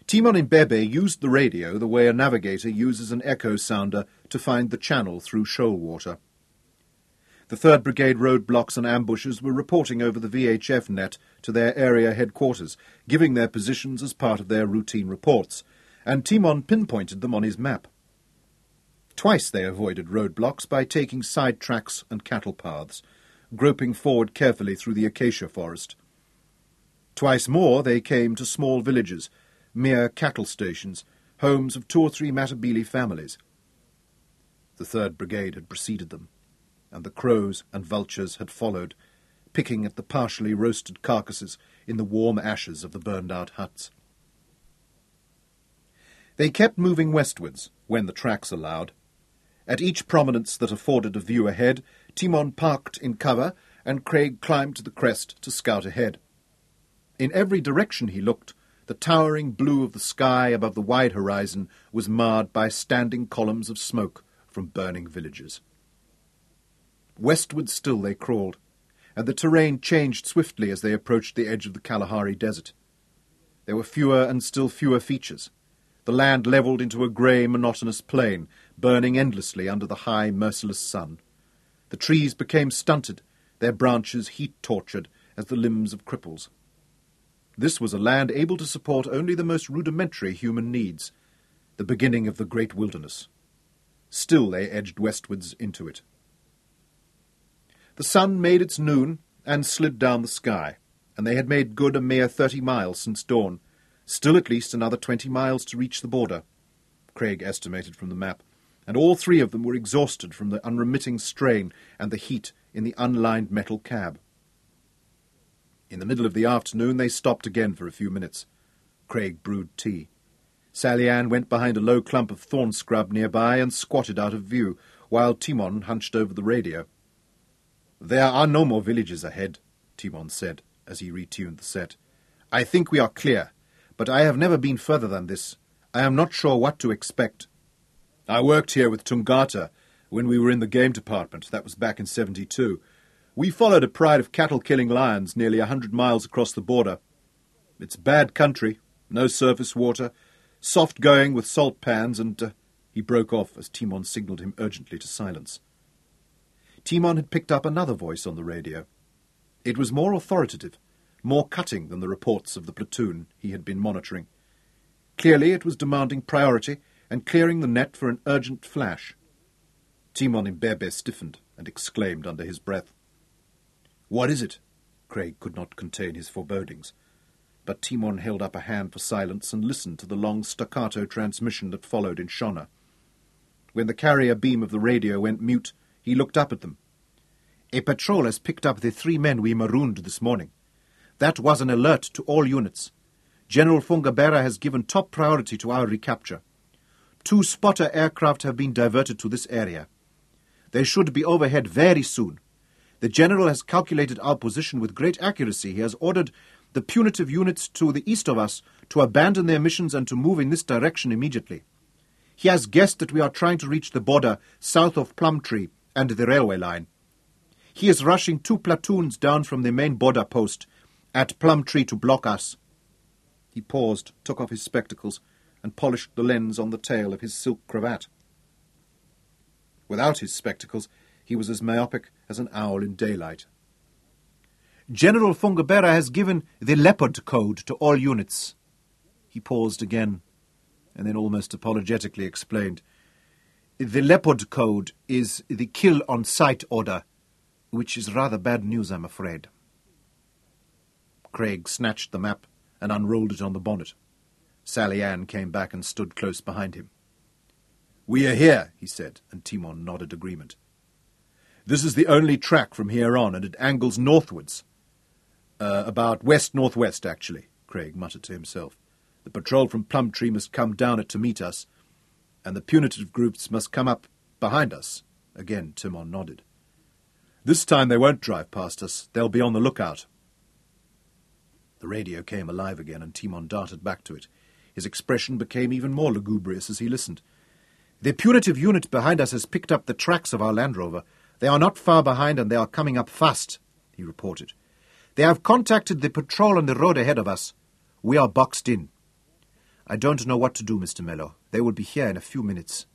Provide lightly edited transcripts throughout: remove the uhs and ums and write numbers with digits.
Timon Imbebe used the radio the way a navigator uses an echo sounder to find the channel through shoal water. The 3rd Brigade roadblocks and ambushes were reporting over the VHF net to their area headquarters, giving their positions as part of their routine reports, and Timon pinpointed them on his map. Twice they avoided roadblocks by taking side tracks and cattle paths, groping forward carefully through the acacia forest. Twice more they came to small villages, mere cattle stations, homes of 2 or 3 Matabele families. The 3rd Brigade had preceded them, and the crows and vultures had followed, picking at the partially roasted carcasses in the warm ashes of the burned-out huts. They kept moving westwards, when the tracks allowed. At each prominence that afforded a view ahead, Timon parked in cover, and Craig climbed to the crest to scout ahead. In every direction he looked, the towering blue of the sky above the wide horizon was marred by standing columns of smoke from burning villages. Westward still they crawled, and the terrain changed swiftly as they approached the edge of the Kalahari Desert. There were fewer and still fewer features. The land levelled into a grey, monotonous plain, burning endlessly under the high, merciless sun. The trees became stunted, their branches heat-tortured as the limbs of cripples. This was a land able to support only the most rudimentary human needs, the beginning of the great wilderness. Still they edged westwards into it. The sun made its noon and slid down the sky, and they had made good a mere 30 miles since dawn, still at least another 20 miles to reach the border, Craig estimated from the map, and all 3 of them were exhausted from the unremitting strain and the heat in the unlined metal cab. In the middle of the afternoon they stopped again for a few minutes. Craig brewed tea. Sally Ann went behind a low clump of thorn scrub nearby and squatted out of view, while Timon hunched over the radio. "There are no more villages ahead," Timon said, as he retuned the set. "I think we are clear, but I have never been further than this. I am not sure what to expect. I worked here with Tungata when we were in the game department. That was back in 72. We followed a pride of cattle-killing lions nearly 100 miles across the border. It's bad country, no surface water, soft going with salt pans, and..." He broke off as Timon signalled him urgently to silence. Timon had picked up another voice on the radio. It was more authoritative, more cutting than the reports of the platoon he had been monitoring. Clearly it was demanding priority and clearing the net for an urgent flash. Timon Imbebe stiffened and exclaimed under his breath. "What is it?" Craig could not contain his forebodings. But Timon held up a hand for silence and listened to the long staccato transmission that followed in Shona. When the carrier beam of the radio went mute, he looked up at them. "A patrol has picked up the 3 men we marooned this morning. That was an alert to all units. General Fungabera has given top priority to our recapture. 2 spotter aircraft have been diverted to this area. They should be overhead very soon. The General has calculated our position with great accuracy. He has ordered the punitive units to the east of us to abandon their missions and to move in this direction immediately. He has guessed that we are trying to reach the border south of Plumtree and the railway line. He is rushing 2 platoons down from the main border post at Plumtree to block us." He paused, took off his spectacles, and polished the lens on the tail of his silk cravat. Without his spectacles, he was as myopic as an owl in daylight. "General Fungabera has given the Leopard Code to all units." He paused again, and then almost apologetically explained. "The Leopard Code is the kill-on-sight order, which is rather bad news, I'm afraid." Craig snatched the map and unrolled it on the bonnet. Sally Ann came back and stood close behind him. "We are here," he said, and Timon nodded agreement. "This is the only track from here on, and it angles northwards. About west-northwest, actually," Craig muttered to himself. "The patrol from Plumtree must come down it to meet us, and the punitive groups must come up behind us." Again Timon nodded. "This time they won't drive past us. They'll be on the lookout." The radio came alive again, and Timon darted back to it. His expression became even more lugubrious as he listened. "The punitive unit behind us has picked up the tracks of our Land Rover. They are not far behind, and they are coming up fast," he reported. "They have contacted the patrol on the road ahead of us. We are boxed in. I don't know what to do, Mr. Mello. They will be here in a few minutes.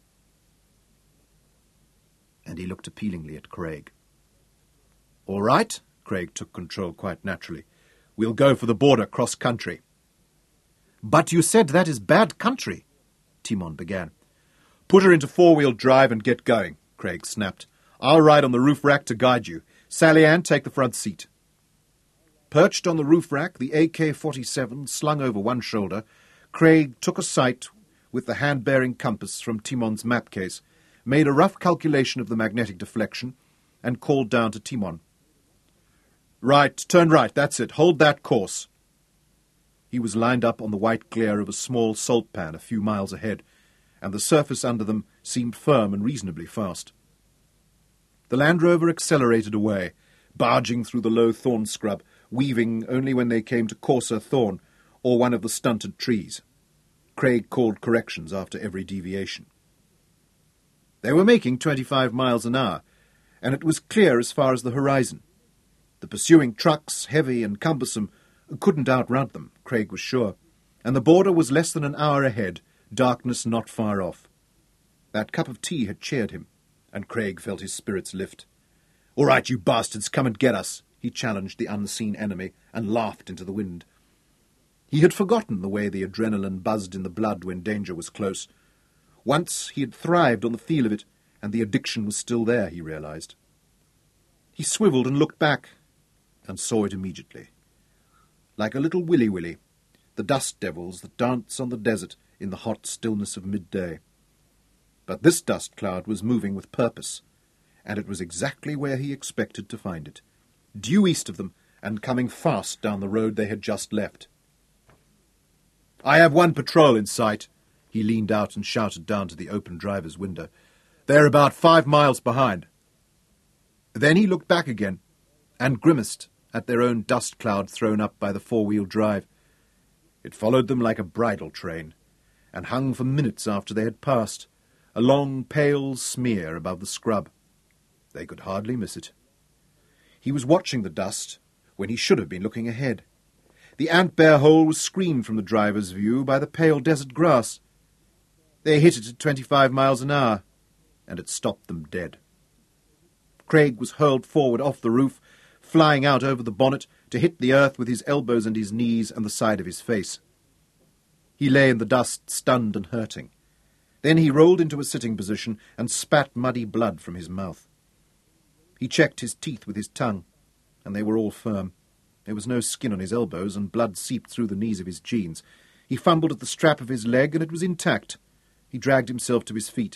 And he looked appealingly at Craig. All right, Craig took control quite naturally. We'll go for the border cross-country. But you said that is bad country, Timon began. Put her into four-wheel drive and get going, Craig snapped. I'll ride on the roof rack to guide you. Sally Ann, take the front seat. Perched on the roof rack, the AK-47 slung over one shoulder, Craig took a sight with the hand-bearing compass from Timon's map case, made a rough calculation of the magnetic deflection, and called down to Timon. Right, turn right, that's it. Hold that course. He was lined up on the white glare of a small salt pan a few miles ahead, and the surface under them seemed firm and reasonably fast. The Land Rover accelerated away, barging through the low thorn scrub, weaving only when they came to coarser thorn or one of the stunted trees. Craig called corrections after every deviation. They were making 25 miles an hour, and it was clear as far as the horizon. The pursuing trucks, heavy and cumbersome, couldn't outrun them, Craig was sure, and the border was less than an hour ahead, darkness not far off. That cup of tea had cheered him, and Craig felt his spirits lift. "All right, you bastards, come and get us," he challenged the unseen enemy, and laughed into the wind. He had forgotten the way the adrenaline buzzed in the blood when danger was close. Once he had thrived on the feel of it, and the addiction was still there, he realized. He swiveled and looked back, and saw it immediately. Like a little willy-willy, the dust devils that dance on the desert in the hot stillness of midday. But this dust cloud was moving with purpose, and it was exactly where he expected to find it, due east of them and coming fast down the road they had just left. "I have one patrol in sight," he leaned out and shouted down to the open driver's window. "They're about 5 miles behind." Then he looked back again, and grimaced at their own dust cloud thrown up by the four-wheel drive. It followed them like a bridal train, and hung for minutes after they had passed, a long pale smear above the scrub. They could hardly miss it. He was watching the dust when he should have been looking ahead. The ant-bear hole was screened from the driver's view by the pale desert grass. They hit it at 25 miles an hour, and it stopped them dead. Craig was hurled forward off the roof, flying out over the bonnet to hit the earth with his elbows and his knees and the side of his face. He lay in the dust, stunned and hurting. Then he rolled into a sitting position and spat muddy blood from his mouth. He checked his teeth with his tongue, and they were all firm. There was no skin on his elbows, and blood seeped through the knees of his jeans. He fumbled at the strap of his leg, and it was intact. He dragged himself to his feet.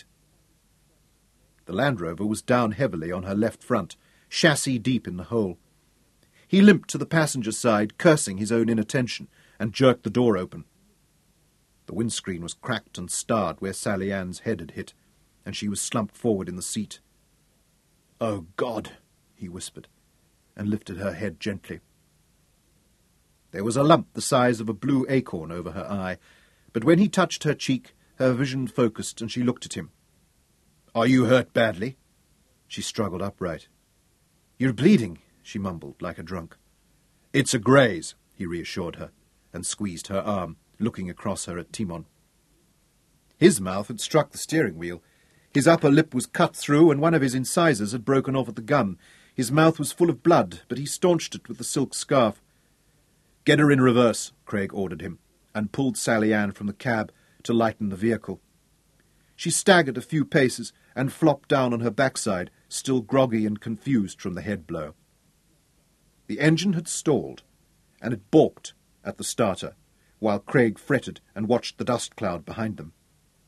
The Land Rover was down heavily on her left front, chassis deep in the hole. He limped to the passenger side, cursing his own inattention, and jerked the door open. The windscreen was cracked and starred where Sally Ann's head had hit, and she was slumped forward in the seat. "Oh, God," he whispered, and lifted her head gently. There was a lump the size of a blue acorn over her eye, but when he touched her cheek, her vision focused, and she looked at him. "Are you hurt badly?" She struggled upright. "You're bleeding," she mumbled, like a drunk. "It's a graze," he reassured her, and squeezed her arm, looking across her at Timon. His mouth had struck the steering wheel. His upper lip was cut through, and one of his incisors had broken off at the gum. His mouth was full of blood, but he staunched it with the silk scarf. "Get her in reverse," Craig ordered him, and pulled Sally Ann from the cab to lighten the vehicle. She staggered a few paces and flopped down on her backside, still groggy and confused from the head blow. The engine had stalled, and it balked at the starter, while Craig fretted and watched the dust cloud behind them.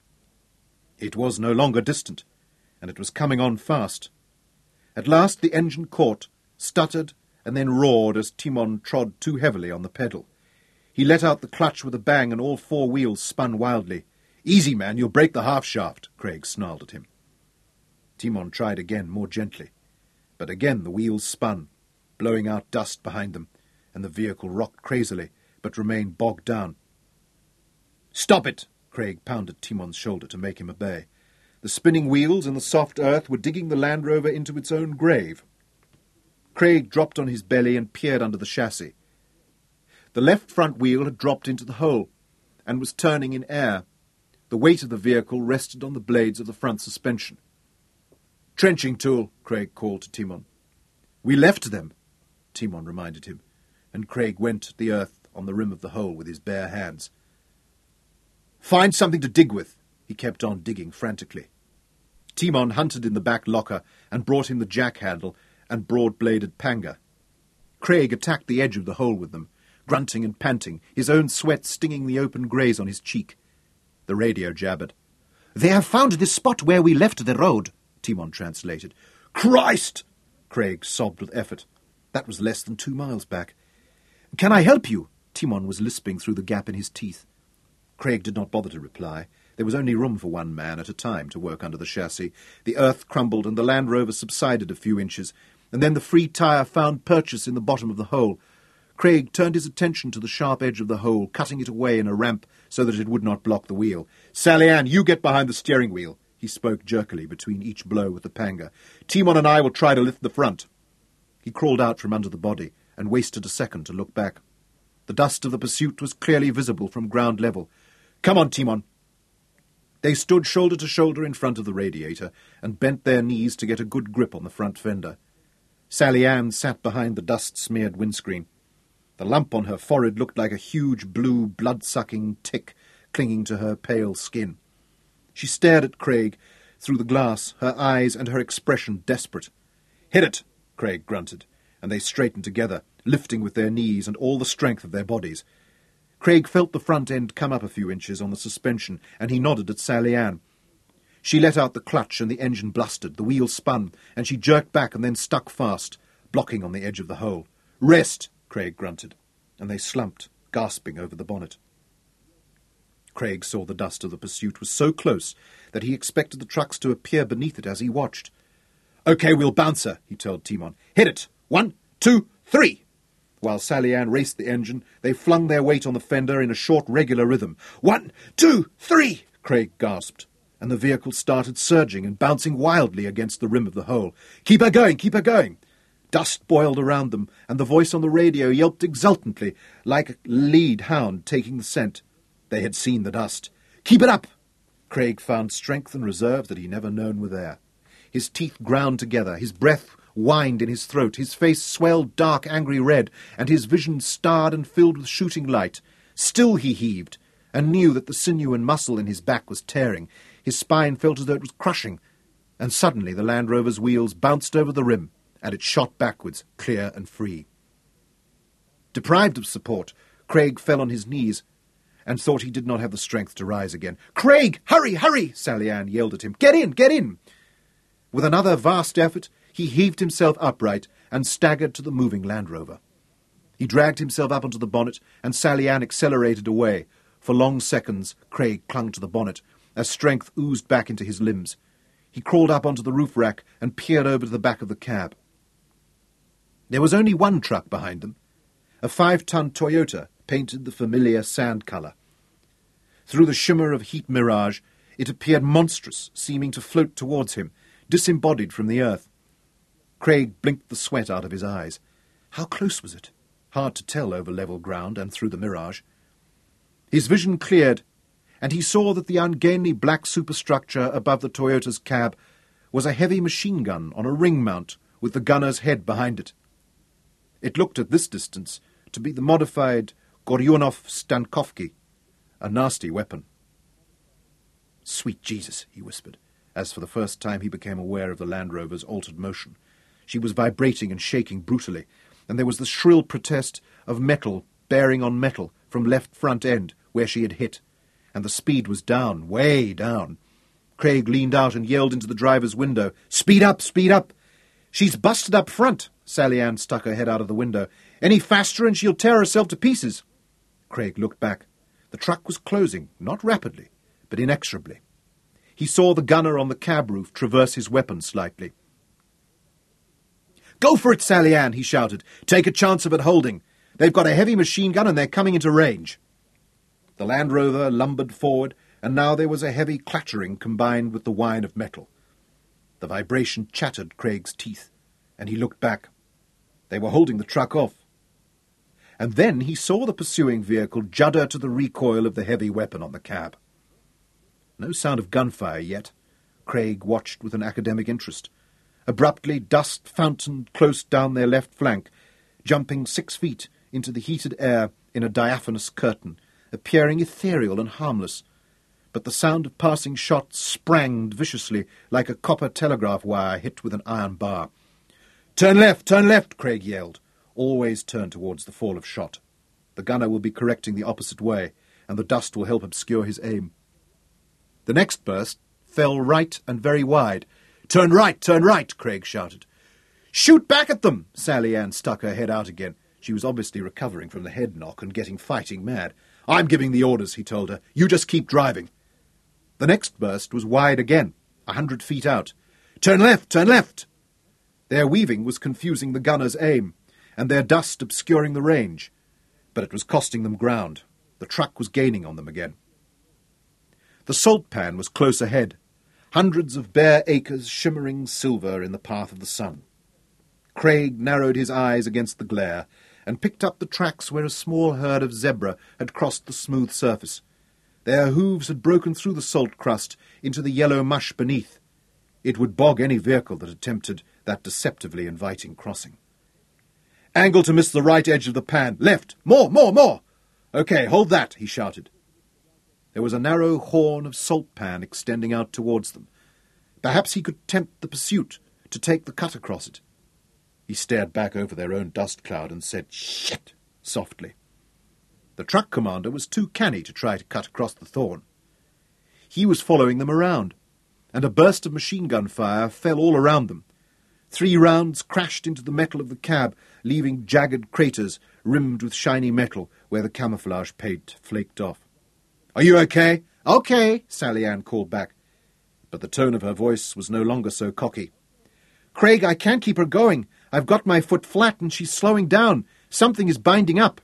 It was no longer distant, and it was coming on fast. At last the engine caught, stuttered, and then roared as Timon trod too heavily on the pedal. He let out the clutch with a bang, and all four wheels spun wildly. "Easy, man, you'll break the half-shaft," Craig snarled at him. Timon tried again, more gently, but again the wheels spun, blowing out dust behind them, and the vehicle rocked crazily, but remained bogged down. "Stop it!" Craig pounded Timon's shoulder to make him obey. The spinning wheels in the soft earth were digging the Land Rover into its own grave. Craig dropped on his belly and peered under the chassis. The left front wheel had dropped into the hole, and was turning in air. The weight of the vehicle rested on the blades of the front suspension. "Trenching tool," Craig called to Timon. "We left them," Timon reminded him, and Craig went at the earth on the rim of the hole with his bare hands. "Find something to dig with." He kept on digging frantically. Timon hunted in the back locker and brought him the jack-handle and broad-bladed panga. Craig attacked the edge of the hole with them, grunting and panting, his own sweat stinging the open graze on his cheek. The radio jabbered. "They have found this spot where we left the road," Timon translated. "Christ!" Craig sobbed with effort. That was less than 2 miles back. "Can I help you?" Timon was lisping through the gap in his teeth. Craig did not bother to reply. There was only room for one man at a time to work under the chassis. The earth crumbled and the Land Rover subsided a few inches, and then the free tyre found purchase in the bottom of the hole. Craig turned his attention to the sharp edge of the hole, cutting it away in a ramp so that it would not block the wheel. "Sally Ann, you get behind the steering wheel," he spoke jerkily between each blow with the panga. "Timon and I will try to lift the front." He crawled out from under the body and wasted a second to look back. The dust of the pursuit was clearly visible from ground level. "Come on, Timon." They stood shoulder to shoulder in front of the radiator and bent their knees to get a good grip on the front fender. Sally Ann sat behind the dust-smeared windscreen. The lump on her forehead looked like a huge blue blood-sucking tick clinging to her pale skin. She stared at Craig through the glass, her eyes and her expression desperate. "Hit it," Craig grunted, and they straightened together, lifting with their knees and all the strength of their bodies. Craig felt the front end come up a few inches on the suspension, and he nodded at Sally Ann. She let out the clutch and the engine blustered, the wheel spun, and she jerked back and then stuck fast, blocking on the edge of the hole. "Rest," Craig grunted, and they slumped, gasping over the bonnet. Craig saw the dust of the pursuit was so close that he expected the trucks to appear beneath it as he watched. "OK, we'll bounce her," he told Timon. "Hit it! 1, 2, 3! While Sally Ann raced the engine, they flung their weight on the fender in a short, regular rhythm. 1, 2, 3! Craig gasped, and the vehicle started surging and bouncing wildly against the rim of the hole. "Keep her going! Keep her going!" Dust boiled around them, and the voice on the radio yelped exultantly, like a lead hound taking the scent. They had seen the dust. "Keep it up!" Craig found strength and reserve that he never known were there. His teeth ground together, his breath whined in his throat, his face swelled dark, angry red, and his vision starred and filled with shooting light. Still he heaved, and knew that the sinew and muscle in his back was tearing. His spine felt as though it was crushing, and suddenly the Land Rover's wheels bounced over the rim, and it shot backwards, clear and free. Deprived of support, Craig fell on his knees, and thought he did not have the strength to rise again. "Craig, hurry, hurry!" Sally Ann yelled at him. "Get in, get in!" With another vast effort, he heaved himself upright and staggered to the moving Land Rover. He dragged himself up onto the bonnet, and Sally Ann accelerated away. For long seconds, Craig clung to the bonnet, as strength oozed back into his limbs. He crawled up onto the roof rack and peered over to the back of the cab. There was only one truck behind them, a 5-ton Toyota painted the familiar sand colour. Through the shimmer of heat mirage, it appeared monstrous, seeming to float towards him, disembodied from the earth. Craig blinked the sweat out of his eyes. How close was it? Hard to tell over level ground and through the mirage. His vision cleared, and he saw that the ungainly black superstructure above the Toyota's cab was a heavy machine gun on a ring mount with the gunner's head behind it. It looked at this distance to be the modified Goryunov-Stankovki, a nasty weapon. "Sweet Jesus," he whispered, as for the first time he became aware of the Land Rover's altered motion. She was vibrating and shaking brutally, and there was the shrill protest of metal bearing on metal from left front end where she had hit, and the speed was down, way down. Craig leaned out and yelled into the driver's window, "Speed up, speed up!" "She's busted up front!" Sally Ann stuck her head out of the window. "Any faster and she'll tear herself to pieces." Craig looked back. The truck was closing, not rapidly, but inexorably. He saw the gunner on the cab roof traverse his weapon slightly. "Go for it, Sally Ann," he shouted. "Take a chance of it holding. They've got a heavy machine gun and they're coming into range." The Land Rover lumbered forward, and now there was a heavy clattering combined with the whine of metal. The vibration chattered Craig's teeth, and he looked back. They were holding the truck off. and then he saw the pursuing vehicle judder to the recoil of the heavy weapon on the cab. No sound of gunfire yet. Craig watched with an academic interest. Abruptly, dust fountained close down their left flank, jumping 6 feet into the heated air in a diaphanous curtain, appearing ethereal and harmless. But the sound of passing shots sprang viciously like a copper telegraph wire hit with an iron bar. Turn left, Craig yelled. Always turn towards the fall of shot. The gunner will be correcting the opposite way, and the dust will help obscure his aim. The next burst fell right and very wide. Turn right, Craig shouted. Shoot back at them! Sally Ann stuck her head out again. She was obviously recovering from the head knock and getting fighting mad. I'm giving the orders, he told her. You just keep driving. The next burst was wide again, 100 feet out. Turn left! Their weaving was confusing the gunners' aim, and their dust obscuring the range. But it was costing them ground. The truck was gaining on them again. The salt pan was close ahead, hundreds of bare acres shimmering silver in the path of the sun. Craig narrowed his eyes against the glare and picked up the tracks where a small herd of zebra had crossed the smooth surface. Their hooves had broken through the salt crust into the yellow mush beneath. It would bog any vehicle that attempted that deceptively inviting crossing. Angle to miss the right edge of the pan. Left. More! Okay, hold that, he shouted. There was a narrow horn of salt pan extending out towards them. Perhaps he could tempt the pursuit to take the cut across it. He stared back over their own dust cloud and said, "Shit!" softly. The truck commander was too canny to try to cut across the thorn. He was following them around, and a burst of machine gun fire fell all around them. 3 rounds crashed into the metal of the cab, leaving jagged craters rimmed with shiny metal where the camouflage paint flaked off. "Are you okay?" "Okay," Sally Ann called back, but the tone of her voice was no longer so cocky. "Craig, I can't keep her going. I've got my foot flat and she's slowing down. Something is binding up."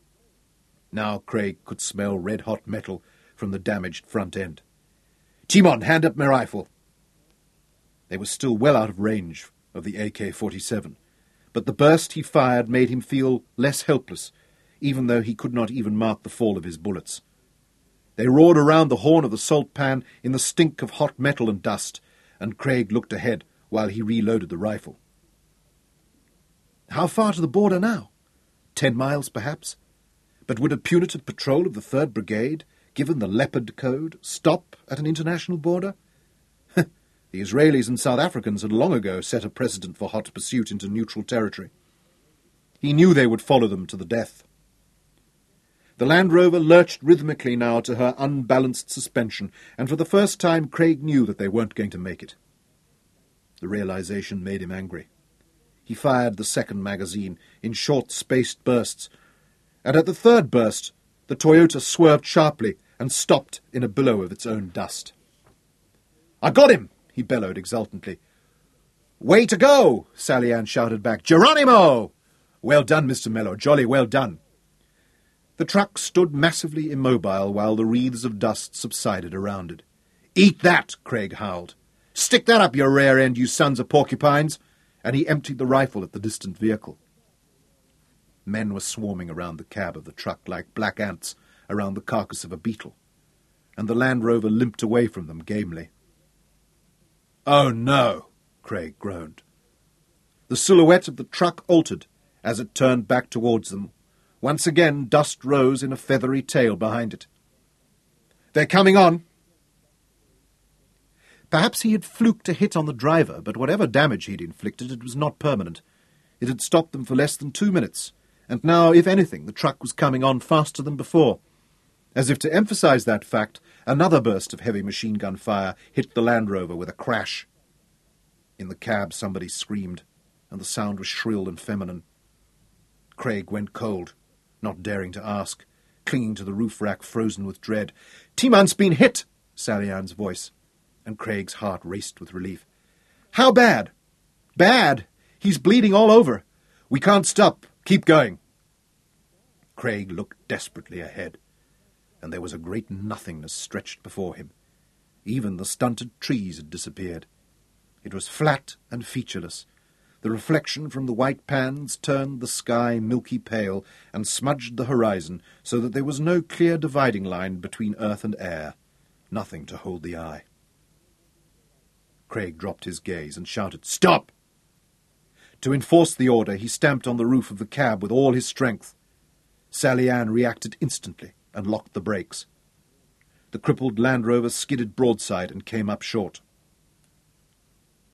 Now Craig could smell red-hot metal from the damaged front end. "Timon, hand up my rifle." They were still well out of range of the AK-47, but the burst he fired made him feel less helpless, even though he could not even mark the fall of his bullets. They roared around the horn of the salt pan in the stink of hot metal and dust, and Craig looked ahead while he reloaded the rifle. How far to the border now? 10 miles, perhaps? But would a punitive patrol of the 3rd Brigade, given the Leopard Code, stop at an international border? The Israelis and South Africans had long ago set a precedent for hot pursuit into neutral territory. He knew they would follow them to the death. The Land Rover lurched rhythmically now to her unbalanced suspension, and for the first time Craig knew that they weren't going to make it. The realization made him angry. He fired the 2nd magazine in short-spaced bursts, and at the 3rd burst the Toyota swerved sharply and stopped in a billow of its own dust. "I got him!" he bellowed exultantly. "Way to go!" Sally Ann shouted back. "Geronimo!" "Well done, Mr. Mello. Jolly well done." The truck stood massively immobile while the wreaths of dust subsided around it. "Eat that!" Craig howled. "Stick that up your rear end, you sons of porcupines!" And he emptied the rifle at the distant vehicle. Men were swarming around the cab of the truck like black ants around the carcass of a beetle, and the Land Rover limped away from them gamely. "Oh no!" Craig groaned. The silhouette of the truck altered as it turned back towards them. Once again dust rose in a feathery tail behind it. "They're coming on!" Perhaps he had fluked a hit on the driver, but whatever damage he'd inflicted, it was not permanent. It had stopped them for less than 2 minutes, and now, if anything, the truck was coming on faster than before. As if to emphasize that fact, another burst of heavy machine gun fire hit the Land Rover with a crash. In the cab somebody screamed, and the sound was shrill and feminine. Craig went cold, not daring to ask, clinging to the roof rack, frozen with dread. "Timon's been hit!" Sally Ann's voice, and Craig's heart raced with relief. "How bad?" "Bad! He's bleeding all over. We can't stop. Keep going." Craig looked desperately ahead, and there was a great nothingness stretched before him. Even the stunted trees had disappeared. It was flat and featureless, The reflection from the white pans turned the sky milky pale and smudged the horizon so that there was no clear dividing line between earth and air. Nothing to hold the eye. Craig dropped his gaze and shouted, "Stop!" To enforce the order, he stamped on the roof of the cab with all his strength. Sally Ann reacted instantly and locked the brakes. The crippled Land Rover skidded broadside and came up short.